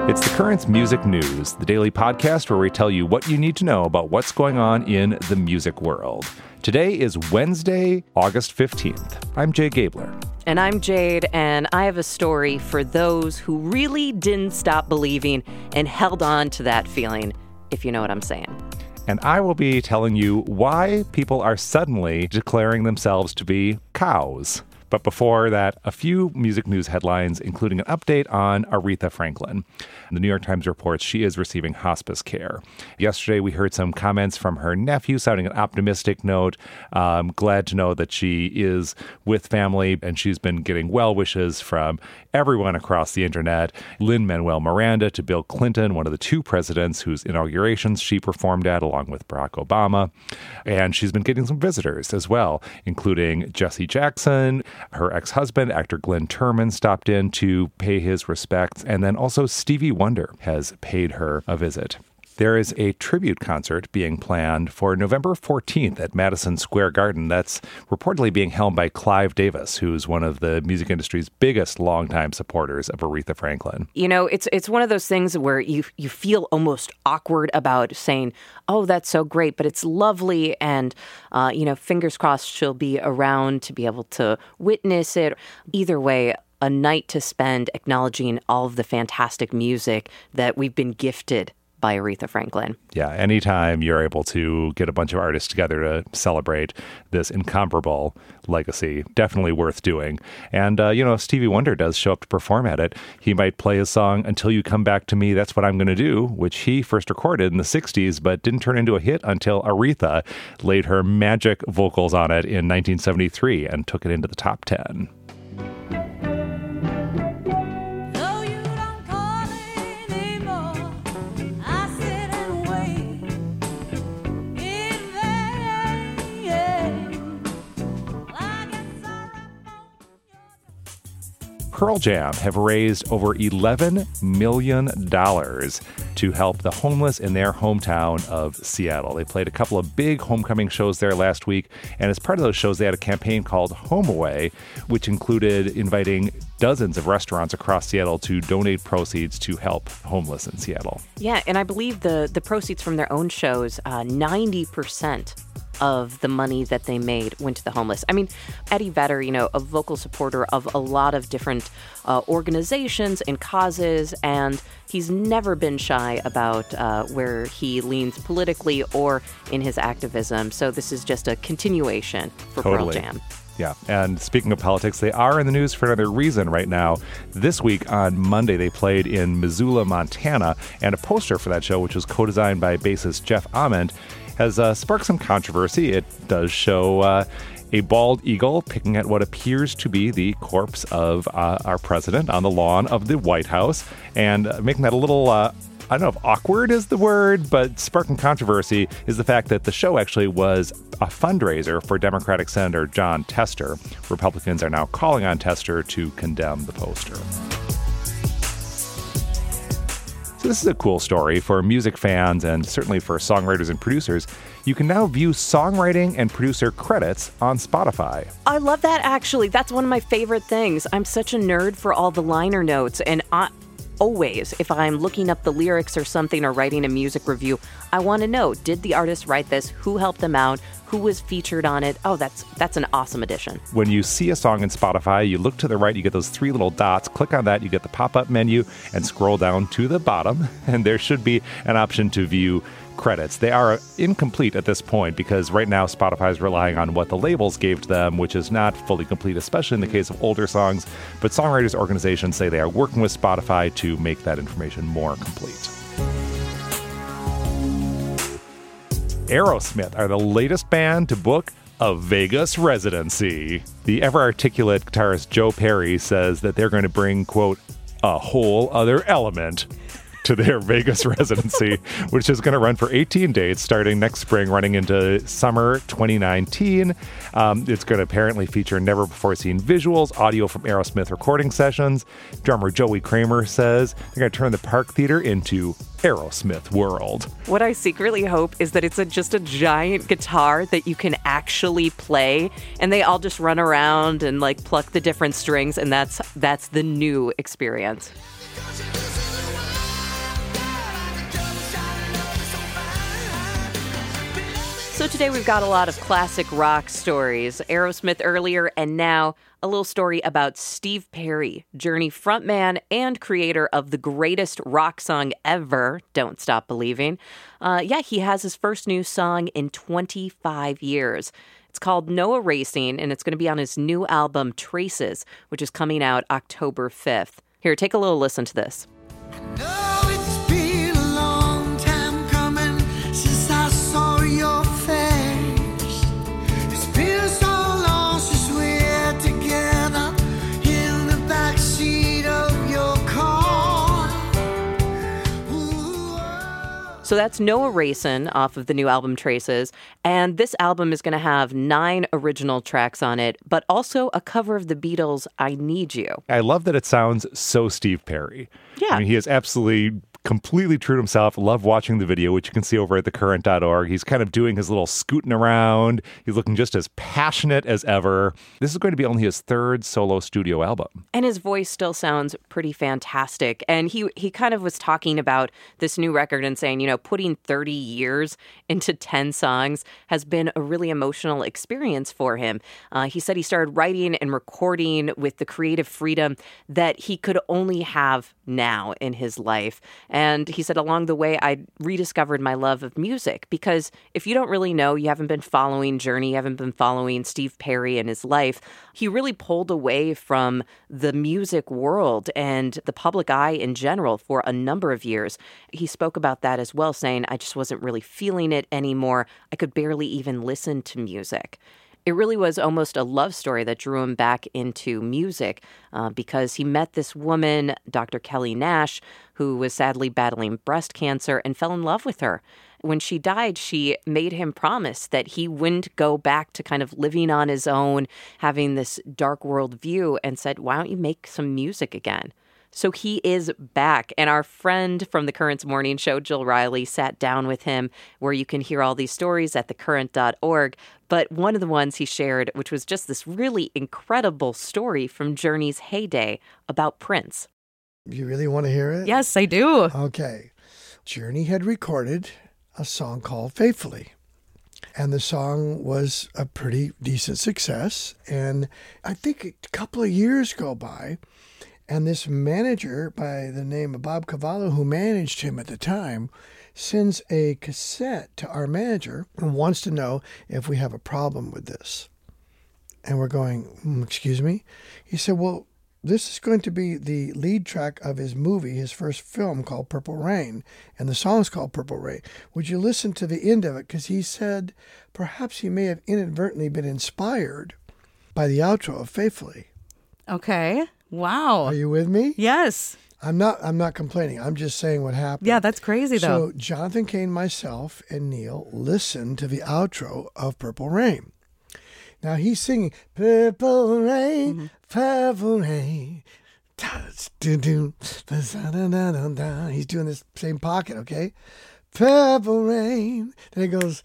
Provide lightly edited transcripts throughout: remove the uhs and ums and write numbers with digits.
It's the Currents Music News, the daily podcast where we tell you what you need to know about what's going on in the music world. Today is Wednesday, August 15th. I'm Jay Gabler. And I'm Jade, and I have a story for those who really didn't stop believing and held on to that feeling, if you know what I'm saying. And I will be telling you why people are suddenly declaring themselves to be cows. But before that, a few music news headlines, including an update on Aretha Franklin. The New York Times reports she is receiving hospice care. Yesterday, we heard some comments from her nephew sounding an optimistic note. Glad to know that she is with family, and she's been getting well wishes from everyone across the internet. Lin-Manuel Miranda to Bill Clinton, one of the two presidents whose inaugurations she performed at, along with Barack Obama. And she's been getting some visitors as well, including Jesse Jackson. Her ex-husband, actor Glenn Turman, stopped in to pay his respects, and then also Stevie Wonder has paid her a visit. There is a tribute concert being planned for November 14th at Madison Square Garden. That's reportedly being held by Clive Davis, who's one of the music industry's biggest longtime supporters of Aretha Franklin. You know, it's one of those things where you feel almost awkward about saying, oh, that's so great, but it's lovely, and, fingers crossed she'll be around to be able to witness it. Either way, a night to spend acknowledging all of the fantastic music that we've been gifted by Aretha Franklin. Yeah, anytime you're able to get a bunch of artists together to celebrate this incomparable legacy, definitely worth doing. And, if Stevie Wonder does show up to perform at it, he might play his song, Until You Come Back to Me, That's What I'm Gonna Do, which he first recorded in the 60s, but didn't turn into a hit until Aretha laid her magic vocals on it in 1973 and took it into the top 10. Pearl Jam have raised over $11 million to help the homeless in their hometown of Seattle. They played a couple of big homecoming shows there last week, and as part of those shows, they had a campaign called Home Away, which included inviting dozens of restaurants across Seattle to donate proceeds to help homeless in Seattle. Yeah, and I believe the proceeds from their own shows, 90% of the money that they made went to the homeless. I mean, Eddie Vedder, a vocal supporter of a lot of different organizations and causes, and he's never been shy about where he leans politically or in his activism. So this is just a continuation for Totally. Pearl Jam. Yeah, and speaking of politics, they are in the news for another reason right now. This week on Monday, they played in Missoula, Montana, and a poster for that show, which was co-designed by bassist Jeff Ament, has sparked some controversy. It does show a bald eagle picking at what appears to be the corpse of our president on the lawn of the White House, and making that a little, I don't know if awkward is the word, but sparking controversy is the fact that the show actually was a fundraiser for Democratic Senator Jon Tester. Republicans are now calling on Tester to condemn the poster. So this is a cool story for music fans and certainly for songwriters and producers. You can now view songwriting and producer credits on Spotify. I love that, actually. That's one of my favorite things. I'm such a nerd for all the liner notes, and always, if I'm looking up the lyrics or something or writing a music review, I want to know, did the artist write this? Who helped them out? Who was featured on it? Oh, that's an awesome addition. When you see a song in Spotify, you look to the right, you get those three little dots, click on that, you get the pop-up menu, and scroll down to the bottom, and there should be an option to view credits. They are incomplete at this point because right now Spotify is relying on what the labels gave to them, which is not fully complete, especially in the case of older songs. But songwriters organizations say they are working with Spotify to make that information more complete. Aerosmith are the latest band to book a Vegas residency. The ever-articulate guitarist Joe Perry says that they're going to bring, quote, a whole other element to their Vegas residency, which is going to run for 18 dates starting next spring, running into summer 2019. It's going to apparently feature never-before-seen visuals, audio from Aerosmith recording sessions. Drummer Joey Kramer says they're going to turn the Park Theater into Aerosmith World. What I secretly hope is that it's just a giant guitar that you can actually play, and they all just run around and like pluck the different strings, and that's the new experience. So today we've got a lot of classic rock stories. Aerosmith earlier, and now a little story about Steve Perry, Journey frontman and creator of the greatest rock song ever, Don't Stop Believing. He has his first new song in 25 years. It's called No Erasing, and it's going to be on his new album, Traces, which is coming out October 5th. Here, take a little listen to this. No, it's been a long time coming since I saw your face. It's been so long since we're together in the backseat of your car. Ooh. So that's No Erasing off of the new album Traces. And this album is going to have 9 original tracks on it, but also a cover of the Beatles' I Need You. I love that it sounds so Steve Perry. Yeah. I mean, he is absolutely completely true to himself. Love watching the video, which you can see over at thecurrent.org. He's kind of doing his little scooting around. He's looking just as passionate as ever. This is going to be only his 3rd solo studio album. And his voice still sounds pretty fantastic. And he kind of was talking about this new record and saying, putting 30 years into 10 songs has been a really emotional experience for him. He said he started writing and recording with the creative freedom that he could only have now in his life. And he said along the way, I rediscovered my love of music, because if you don't really know, you haven't been following Journey, you haven't been following Steve Perry and his life, he really pulled away from the music world and the public eye in general for a number of years. He spoke about that as well, saying, I just wasn't really feeling it anymore. I could barely even listen to music. It really was almost a love story that drew him back into music because he met this woman, Dr. Kelly Nash, who was sadly battling breast cancer, and fell in love with her. When she died, she made him promise that he wouldn't go back to kind of living on his own, having this dark world view, and said, why don't you make some music again? So he is back, and our friend from The Current's morning show, Jill Riley, sat down with him, where you can hear all these stories at thecurrent.org. But one of the ones he shared, which was just this really incredible story from Journey's heyday about Prince. You really want to hear it? Yes, I do. Okay. Journey had recorded a song called Faithfully. And the song was a pretty decent success. And I think a couple of years go by, and this manager by the name of Bob Cavallo, who managed him at the time, sends a cassette to our manager and wants to know if we have a problem with this. And we're going, excuse me? He said, well, this is going to be the lead track of his movie, his first film called Purple Rain. And the song's called Purple Rain. Would you listen to the end of it? Because he said perhaps he may have inadvertently been inspired by the outro of Faithfully. Okay. Wow. Are you with me? Yes. I'm not complaining. I'm just saying what happened. Yeah, that's crazy, though. So Jonathan Cain, myself, and Neil listened to the outro of Purple Rain. Now he's singing Purple Rain, Purple Rain. He's doing this same pocket, okay? Purple Rain. Then it goes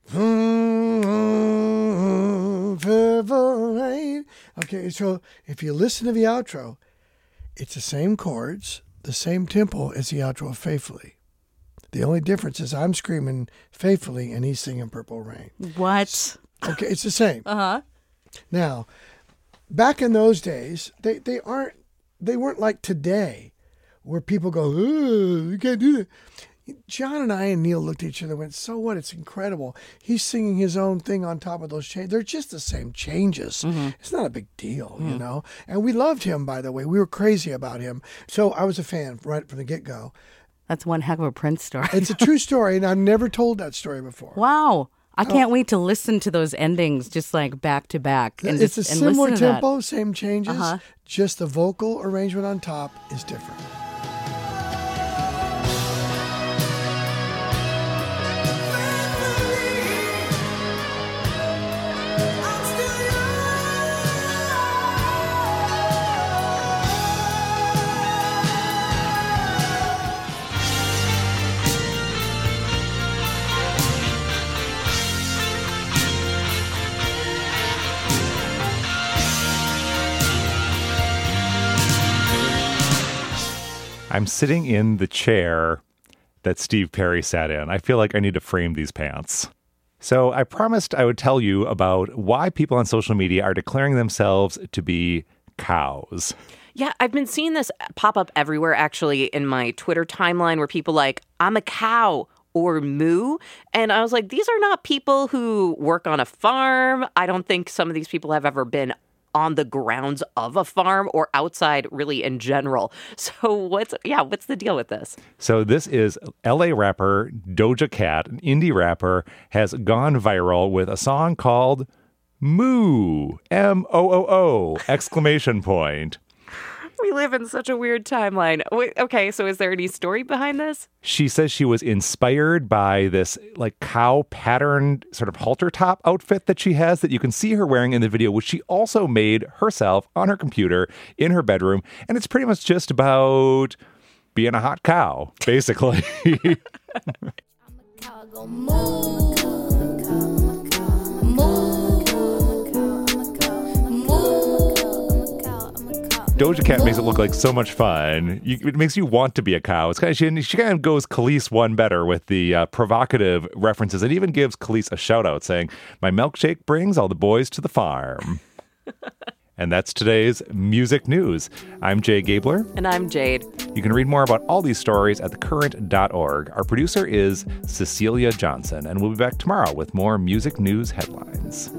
Purple Rain. Okay, so if you listen to the outro, it's the same chords, the same tempo as the outro of Faithfully. The only difference is I'm screaming Faithfully and he's singing Purple Rain. What? Okay, it's the same. Uh-huh. Now, back in those days, they weren't like today, where people go, oh, you can't do that. John and I and Neil looked at each other and went, so what? It's incredible. He's singing his own thing on top of those changes. They're just the same changes. Mm-hmm. It's not a big deal, you know? And we loved him, by the way. We were crazy about him. So I was a fan right from the get-go. That's one heck of a Prince story. It's a true story, and I've never told that story before. Wow. I can't wait to listen to those endings just like back to back. And it's just, a similar listen to tempo, that. same changes, just the vocal arrangement on top is different. I'm sitting in the chair that Steve Perry sat in. I feel like I need to frame these pants. So I promised I would tell you about why people on social media are declaring themselves to be cows. Yeah, I've been seeing this pop up everywhere, actually, in my Twitter timeline where people like, I'm a cow or moo. And I was like, these are not people who work on a farm. I don't think some of these people have ever been on the grounds of a farm or outside really in general. So what's the deal with this? So this is LA rapper Doja Cat, an indie rapper, has gone viral with a song called Moo, M-O-O-O, exclamation point. We live in such a weird timeline. Wait, okay, so is there any story behind this? She says she was inspired by this like cow patterned sort of halter top outfit that she has that you can see her wearing in the video, which she also made herself on her computer in her bedroom. And it's pretty much just about being a hot cow, basically. Doja Cat makes it look like so much fun. It makes you want to be a cow. It's kind of, she kind of goes Khalees one better with the provocative references. It even gives Khalees a shout out saying, "My milkshake brings all the boys to the farm." And that's today's music news. I'm Jay Gabler. And I'm Jade. You can read more about all these stories at thecurrent.org. Our producer is Cecilia Johnson, and we'll be back tomorrow with more music news headlines.